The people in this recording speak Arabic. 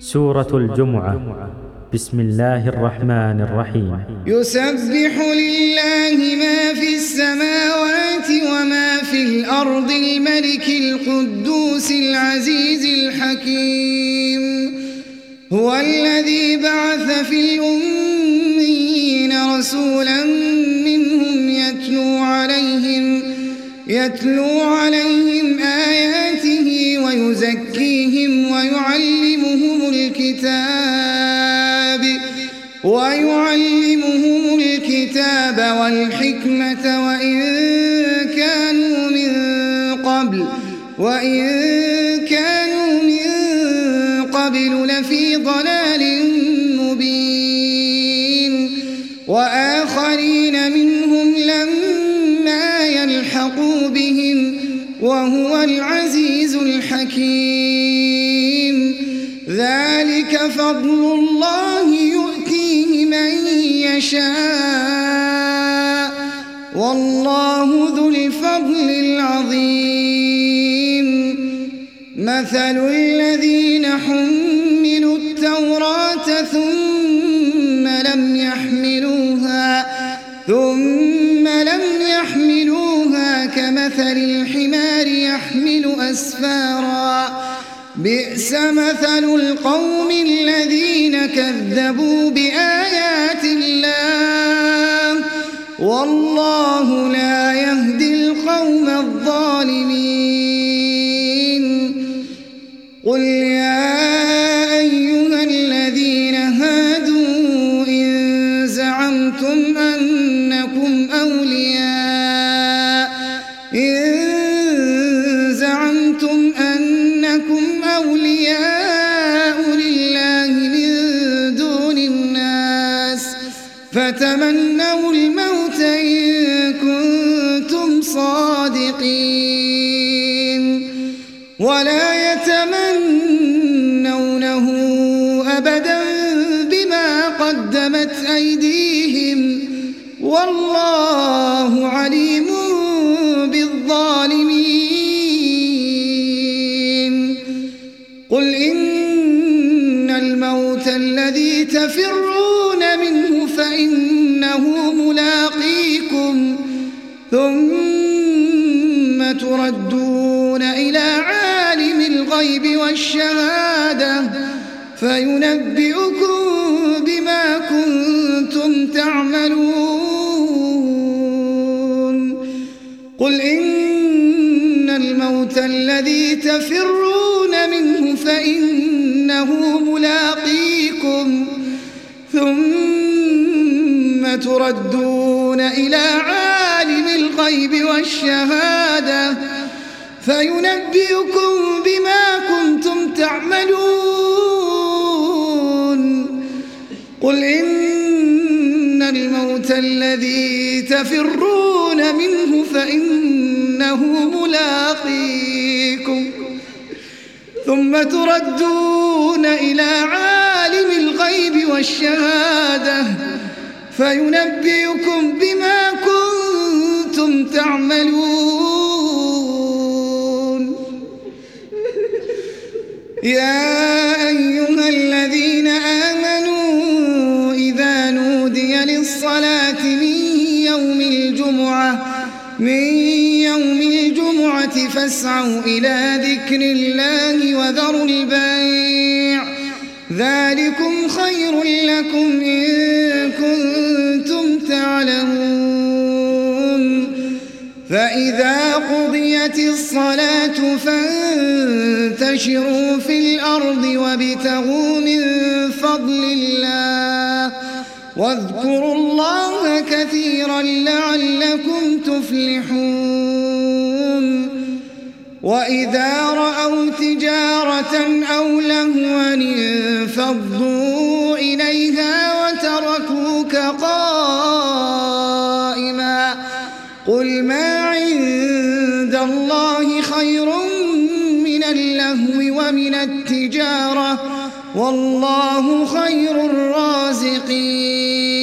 سورة الجمعة. بسم الله الرحمن الرحيم. يسبح لله ما في السماوات وما في الأرض الملك القدوس العزيز الحكيم. هو الذي بعث في الأميين رسولا منهم يتلو عليهم آياته ويزكيهم ويعلمهم الكتاب والحكمة وإن كانوا من قبل لفي ضلال مبين. وآخرين منهم لما يلحقوا بهم وهو العزيز الحكيم. ذلك فضل الله يؤتيه من يشاء والله ذو الفضل العظيم. مثل الذين حملوا التوراة ثم لم يحملوها كمثل الحمار يحمل أسفارا. بئس مثل القوم الذين كذبوا بآيات الله والله لا يهدي القوم الظالمين. قل يا أيها الذين هادوا إن زعمتم أنكم أولياء لله من دون الناس فتمنوا الموت إن كنتم صادقين ولا يتمنونه أبدا بما قدمت أيديهم والله عليم بالظالمين. قل إن الموت الذي تفرون منه فإنه ملاقيكم ثم تردون إلى عالم الغيب والشهادة فينبئكم بما كنتم تعملون. قل إن الموت الذي تفرون منه فإنه ملاقيكم ثم تردون إلى عالم الغيب والشهادة فينبئكم بما كنتم تعملون. قل إن الموت الذي تفرون منه فإنه ملاقيكم ثم تردون إلى عالم الغيب والشهادة فينبئكم بما كنتم تعملون. يا أيها الذين آمنوا إذا نودي للصلاة من يوم الجمعة فاسعوا إلى ذكر الله وذروا البيع ذلكم خير لكم إن كنتم تعلمون. فإذا قضيت الصلاة فانتشروا في الأرض وابتغوا من فضل الله واذكروا الله كثيرا لعلكم تفلحون. وإذا رأوا تجارة أو لهوا انفضوا إليها وتركوك قائما. قل ما عند الله خير من اللهو ومن التجارة والله خير الرازقين.